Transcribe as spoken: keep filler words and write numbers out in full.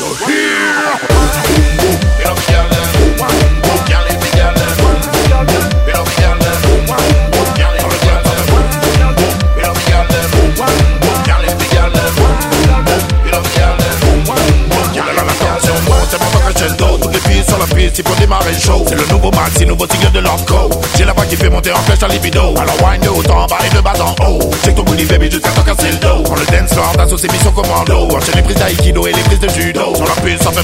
Il faut démarrer le show. C'est le nouveau maxi, nouveau tigre de l'orco. J'ai la voix qui fait monter en flèche à libido. Alors wine de haut en bas et de bas en haut. Check ton booty baby jusqu'à t'en casser le dos. Prends le dance floor, t'associes mission commando. Enchaîne les prises d'aïkido et les prises de judo. Sur la piste, ça fait